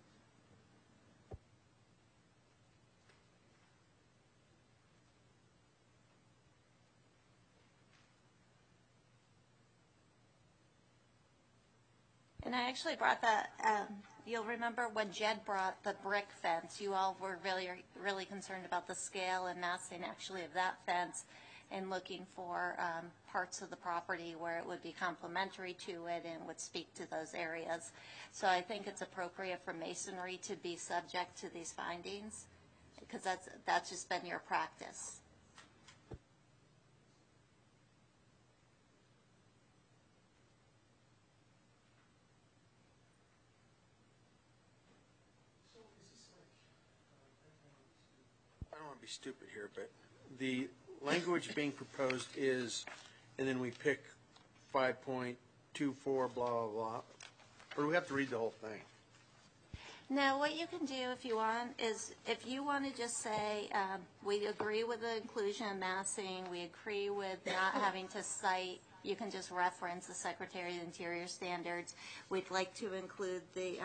And I actually brought that, you'll remember when Jed brought the brick fence, you all were really, really concerned about the scale and massing actually of that fence and looking for parts of the property where it would be complementary to it and would speak to those areas. So I think it's appropriate for masonry to be subject to these findings because that's just been your practice. I don't want to be stupid here, but the language being proposed is, and then we pick 5.24, blah, blah, blah. Or do we have to read the whole thing? No, what you can do if you want is, if you want to just say, we agree with the inclusion of massing, we agree with not having to cite, you can just reference the Secretary of the Interior standards. We'd like to include the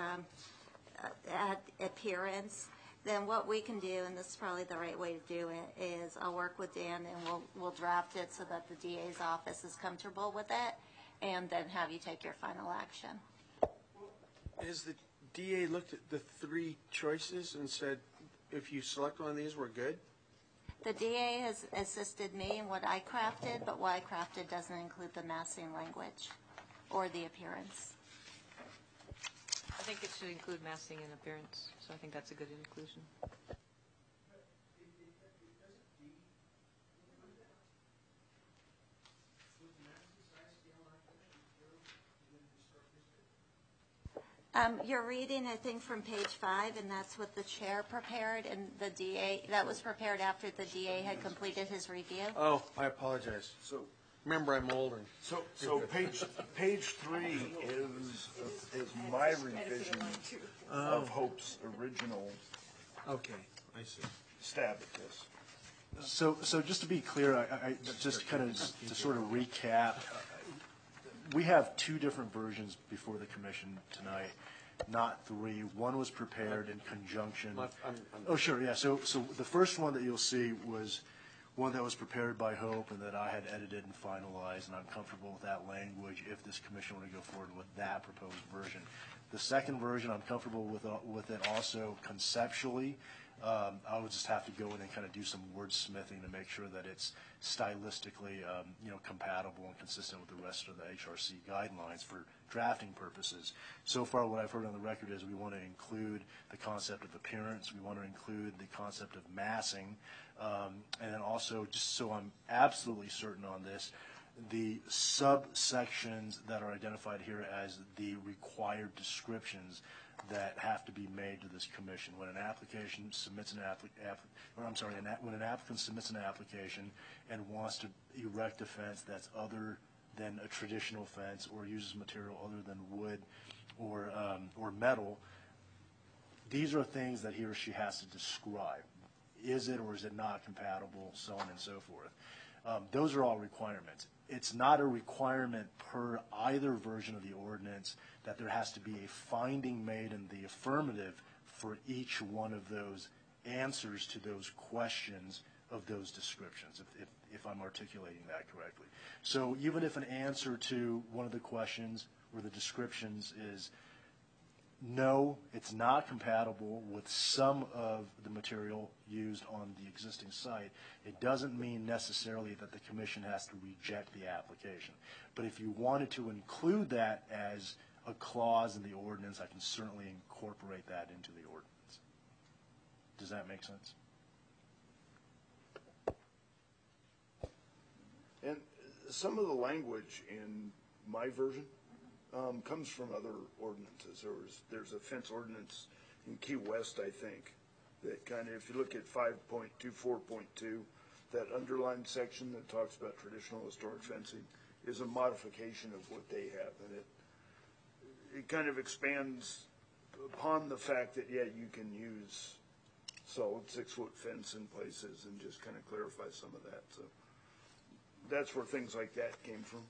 appearance. Then what we can do, and this is probably the right way to do it, is I'll work with Dan and we'll draft it so that the DA's office is comfortable with it, and then have you take your final action. Has the DA looked at the 3 choices and said, if you select one of these, we're good? The DA has assisted me in what I crafted, but what I crafted doesn't include the massing language or the appearance. I think it should include massing and appearance, so I think that's a good inclusion. You're reading, I think, from page 5, and that's what the chair prepared, and the DA, that was prepared after the DA had completed his review. Oh, I apologize. So, Remember, I'm old and so page 3 is my revision of Hope's original okay, I see. stab at this. So just to be clear, I just kind of to sort of recap, we have 2 different versions before the commission tonight, not 3. One was prepared in conjunction. Oh, sure, yeah. So the first one that you'll see was one that was prepared by Hope and that I had edited and finalized, and I'm comfortable with that language if this commission were to go forward with that proposed version. The second version, I'm comfortable with it also conceptually. I would just have to go in and kind of do some wordsmithing to make sure that it's stylistically, compatible and consistent with the rest of the HRC guidelines for drafting purposes. So far, what I've heard on the record is we want to include the concept of appearance, we want to include the concept of massing, and then also, just so I'm absolutely certain on this, the subsections that are identified here as the required descriptions that have to be made to this commission. When an application submits when an applicant submits an application and wants to erect a fence that's other than a traditional fence or uses material other than wood or metal, these are things that he or she has to describe. Is it or is it not compatible, so on and so forth. Those are all requirements. It's not a requirement per either version of the ordinance that there has to be a finding made in the affirmative for each one of those answers to those questions of those descriptions, if I'm articulating that correctly. So even if an answer to one of the questions or the descriptions is no, it's not compatible with some of the material used on the existing site, it doesn't mean necessarily that the commission has to reject the application. But if you wanted to include that as a clause in the ordinance, I can certainly incorporate that into the ordinance. Does that make sense? And some of the language in my version comes from other ordinances. There's a fence ordinance in Key West, I think, that kind of, if you look at 5.24.2, that underlined section that talks about traditional historic fencing is a modification of what they have, and it kind of expands upon the fact that, yeah, you can use solid 6-foot fence in places and just kind of clarify some of that. So that's where things like that came from.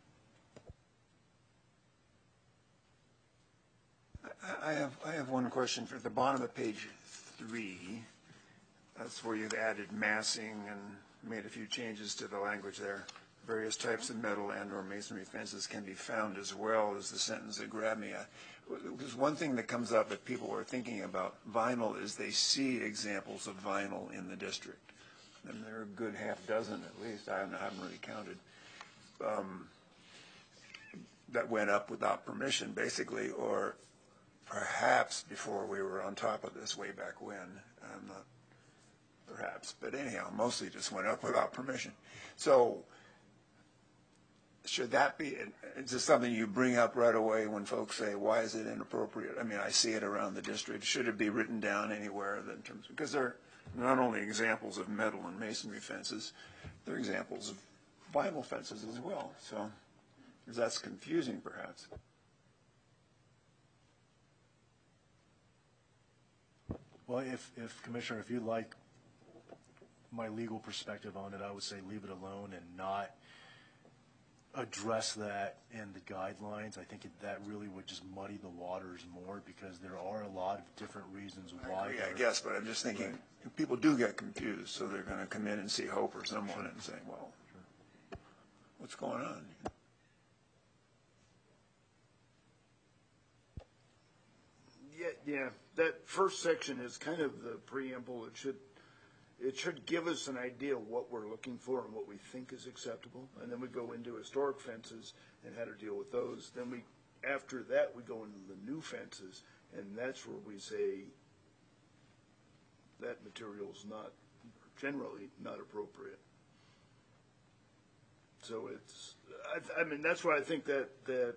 I have one question for the bottom of page 3. That's where you've added massing and made a few changes to the language there. Various types of metal and or masonry fences can be found, as well as the sentence that grabbed me. Because one thing that comes up that people are thinking about vinyl is they see examples of vinyl in the district. And there are a good half dozen at least, I haven't really counted, that went up without permission basically, or perhaps before we were on top of this way back when. I'm not, perhaps, but anyhow, mostly just went up without permission. So should that be, is this something you bring up right away when folks say, why is it inappropriate? I mean, I see it around the district. Should it be written down anywhere in terms, because they're not only examples of metal and masonry fences, they're examples of vinyl fences as well. So that's confusing perhaps. Well, if Commissioner, if you'd like my legal perspective on it, I would say leave it alone and not address that in the guidelines. I think that really would just muddy the waters more, because there are a lot of different reasons why. I guess, but I'm just thinking, right, people do get confused, so they're going to come in and see Hope or someone and say, well, what's going on? Yeah, that first section is kind of the preamble. It should, it should give us an idea of what we're looking for and what we think is acceptable. And then we go into historic fences and how to deal with those. Then after that, we go into the new fences, and that's where we say that material's generally not appropriate. So I mean, that's why I think that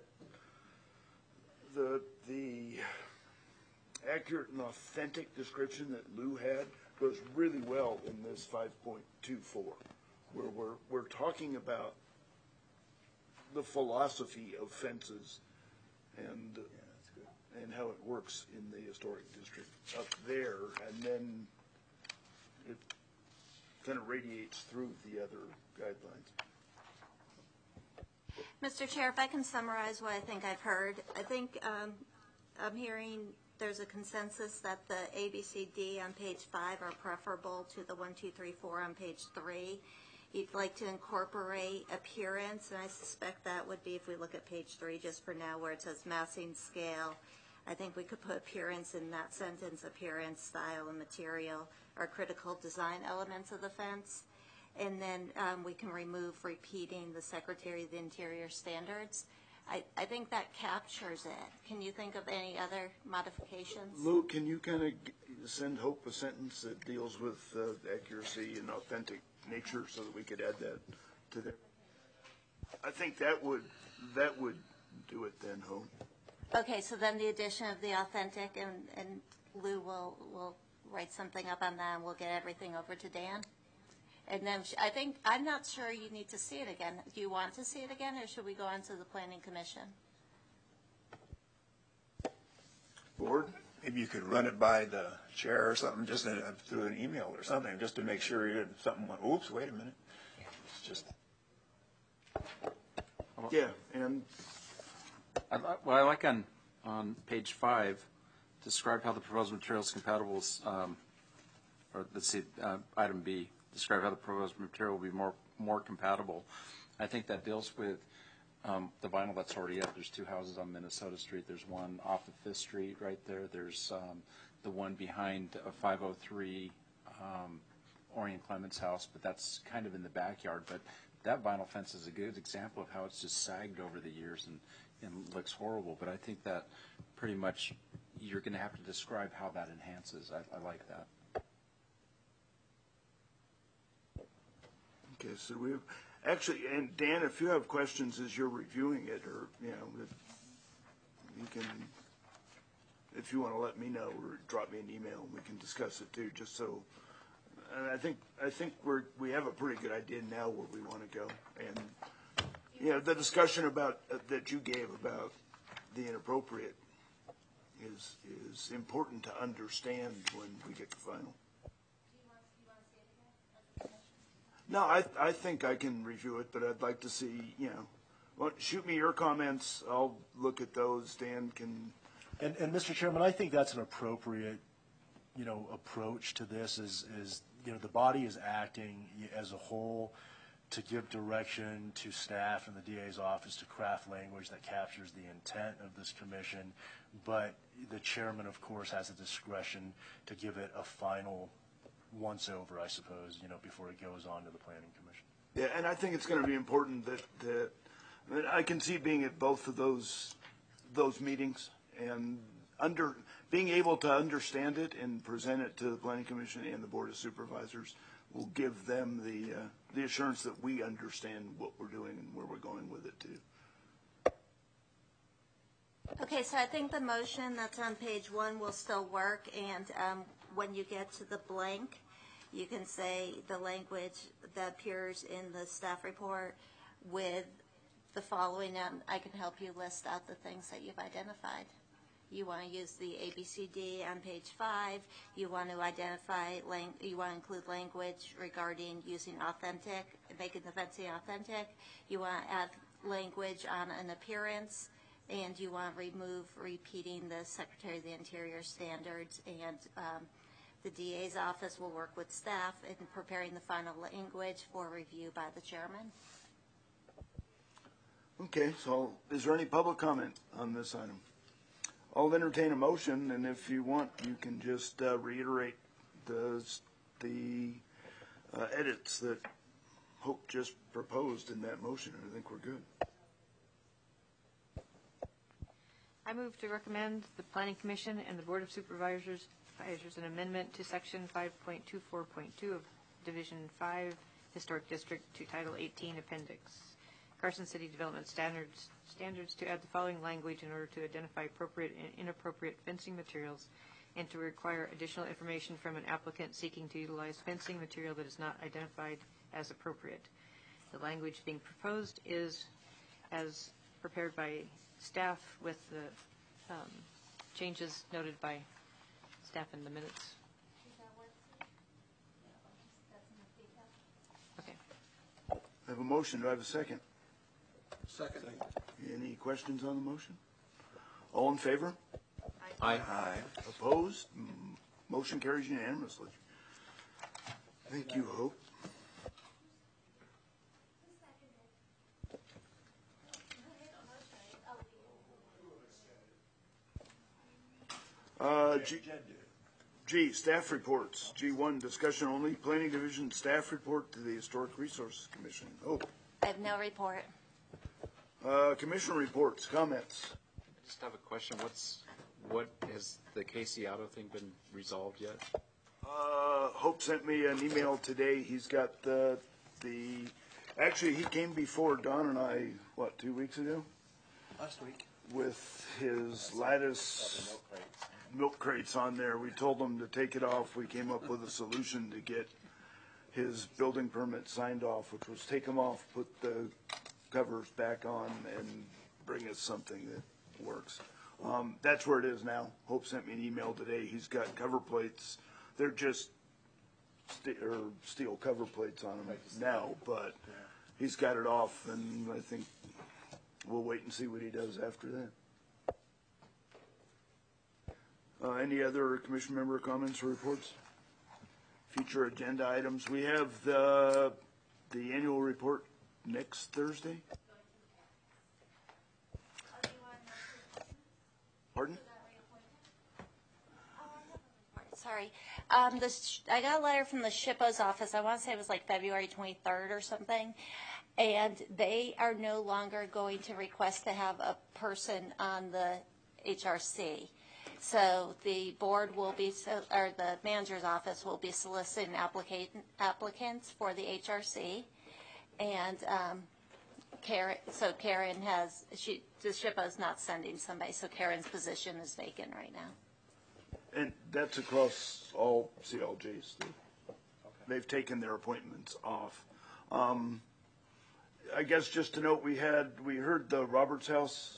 the accurate and authentic description that Lou had goes really well in this 5.24, where we're talking about the philosophy of fences and how it works in the historic district up there, and then it kind of radiates through the other guidelines. Mr. Chair, if I can summarize what I think I've heard, I think I'm hearing there's a consensus that the A, B, C, D on page 5 are preferable to the 1, 2, 3, 4 on page 3. You'd like to incorporate appearance, and I suspect that would be if we look at page 3 just for now where it says massing scale. I think we could put appearance in that sentence. Appearance, style, and material are critical design elements of the fence. And then we can remove repeating the Secretary of the Interior standards. I think that captures it. Can you think of any other modifications? Lou, can you kind of send Hope a sentence that deals with accuracy and authentic nature so that we could add that to there? I think that would do it then, Hope. Okay, so then the addition of the authentic, and Lou will write something up on that, and we'll get everything over to Dan. And then I'm not sure you need to see it again. Do you want to see it again, or should we go on to the Planning Commission? Board? Maybe you could run it by the chair or something, just through an email or something, just to make sure something went, oops, wait a minute. It's just. Yeah, and Well, I like on page 5, describe how the proposed material is compatible with, or let's see, item B, describe how the proposed material will be more compatible. I think that deals with the vinyl that's already up. There's 2 houses on Minnesota Street. There's one off of 5th Street right there. There's the one behind 503 Orient Clements house, but that's kind of in the backyard. But that vinyl fence is a good example of how it's just sagged over the years and looks horrible. But I think that pretty much you're going to have to describe how that enhances. I like that. okay, so we actually, and Dan, if you have questions as you're reviewing it, or you can, if you want to let me know or drop me an email, and we can discuss it too. Just so, and I think we have a pretty good idea now where we want to go, and the discussion about that you gave about the inappropriate is important to understand when we get to final. No, I think I can review it, but I'd like to see, well, shoot me your comments. I'll look at those. Dan can. And Mr. Chairman, I think that's an appropriate, approach to this is the body is acting as a whole to give direction to staff in the DA's office to craft language that captures the intent of this commission, but the chairman, of course, has the discretion to give it a final once over, I suppose, before it goes on to the Planning Commission. Yeah, and I think it's going to be important that I can see being at both of those meetings and being able to understand it and present it to the Planning Commission and the Board of Supervisors will give them the assurance that we understand what we're doing and where we're going with it too. Okay, so I think the motion that's on page 1 will still work, and when you get to the blank, you can say the language that appears in the staff report with the following, and I can help you list out the things that you've identified. You want to use the ABCD on page 5. You want to identify, you want to include language regarding using authentic, making the fencing authentic. You want to add language on an appearance, and you want to remove repeating the Secretary of the Interior standards, and the DA's office will work with staff in preparing the final language for review by the chairman. Okay, so is there any public comment on this item? I'll entertain a motion, and if you want, you can just reiterate the edits that Hope just proposed in that motion, and I think we're good. I move to recommend the Planning Commission and the Board of Supervisors an amendment to Section 5.24.2 of Division 5 Historic District to Title 18 Appendix Carson City Development Standards to add the following language in order to identify appropriate and inappropriate fencing materials and to require additional information from an applicant seeking to utilize fencing material that is not identified as appropriate. The language being proposed is as prepared by staff with the changes noted by staff in the minutes. Okay. I have a motion. Do I have a second? Second. Any questions on the motion? All in favor? Aye. Opposed? Motion carries unanimously. Thank you, Hope. G, staff reports. G1, discussion only. Planning Division staff report to the Historic Resources Commission. Hope. I have no report. Commission reports, comments. I just have a question. What has the Casey Auto thing been resolved yet? Hope sent me an email today. He's got actually he came before Don and I, 2 weeks ago? Last week. With his lattice milk crates on there. We told him to take it off. We came up with a solution to get his building permit signed off, which was take them off, put the covers back on, and bring us something that works. That's where it is now. Hope sent me an email today. He's got cover plates. They're just steel cover plates on them now, but he's got it off, and I think we'll wait and see what he does after that. Any other commission member comments or reports? Future agenda items. We have the annual report next Thursday. Pardon? Sorry. I got a letter from the SHPO's office. I want to say it was like February 23rd or something. And they are no longer going to request to have a person on the HRC. So the board will be, or the manager's office will be soliciting applicants for the HRC. And Karen has, the SHPO's not sending somebody, so Karen's position is vacant right now. And that's across all CLGs. They've taken their appointments off. I guess just to note, we heard the Roberts House.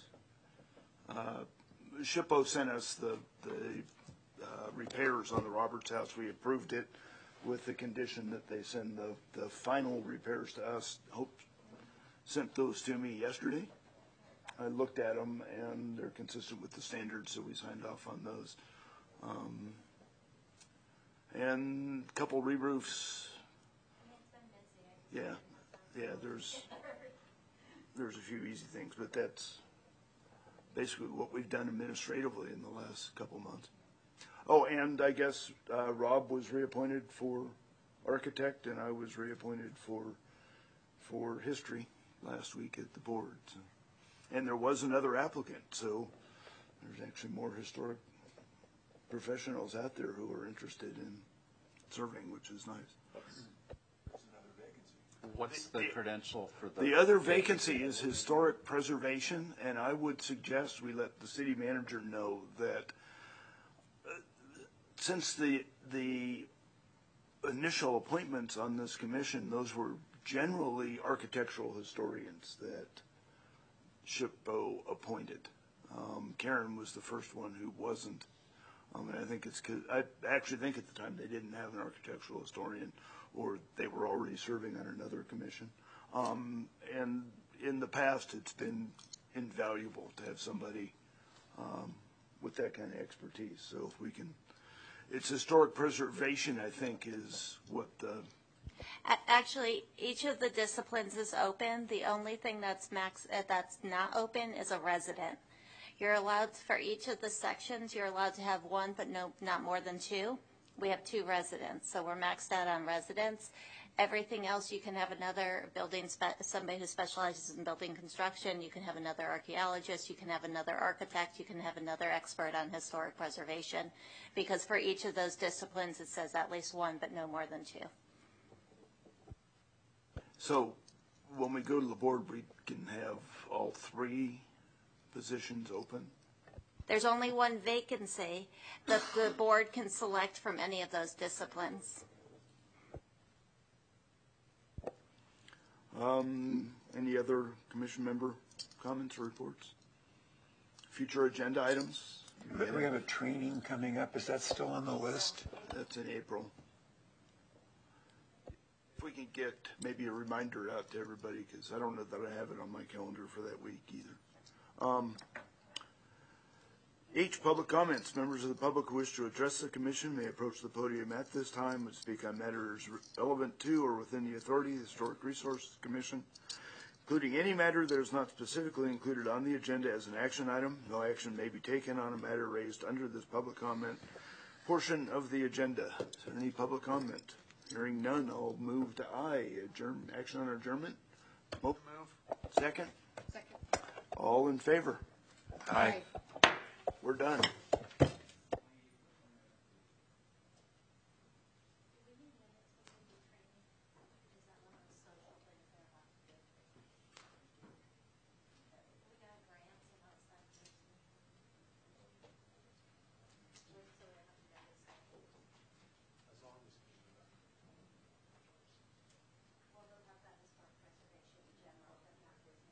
SHPO sent us the repairs on the Roberts House. We approved it with the condition that they send the final repairs to us. Hope sent those to me yesterday. I looked at them, and they're consistent with the standards, so we signed off on those. And a couple re-roofs. Yeah, there's a few easy things, but that's basically what we've done administratively in the last couple months. Oh, and I guess Rob was reappointed for architect, and I was reappointed for history last week at the board. So. And there was another applicant, so there's actually more historic professionals out there who are interested in serving, which is nice. What's the credential for The other vacancy is historic preservation, and I would suggest we let the city manager know that since the initial appointments on this commission, those were generally architectural historians that SHPO appointed. Karen was the first one who wasn't. And I think it's because I actually think at the time they didn't have an architectural historian, or they were already serving on another commission. And in the past, it's been invaluable to have somebody with that kind of expertise. So if we can, it's historic preservation, I think, is what the. Actually, each of the disciplines is open. The only thing that's not open is a resident. You're allowed, for each of the sections, you're allowed to have one, but not more than two. We have 2 residents, so we're maxed out on residents. Everything else, you can have another somebody who specializes in building construction, you can have another archaeologist, you can have another architect, you can have another expert on historic preservation, because for each of those disciplines, it says at least 1, but no more than 2. So when we go to the board, we can have all 3 positions open? There's only 1 vacancy that the board can select from any of those disciplines. Any other commission member comments or reports? Future agenda items? We have a training coming up. Is that still on the list? That's in April. If we can get maybe a reminder out to everybody, because I don't know that I have it on my calendar for that week either. H, public comments. Members of the public who wish to address the commission may approach the podium at this time and speak on matters relevant to or within the authority of the Historic Resources Commission, including any matter that is not specifically included on the agenda as an action item. No action may be taken on a matter raised under this public comment portion of the agenda. Is there any public comment? Hearing none, I'll move to I. Action on adjournment. Move. Second? Second. All in favor? Aye. We're done.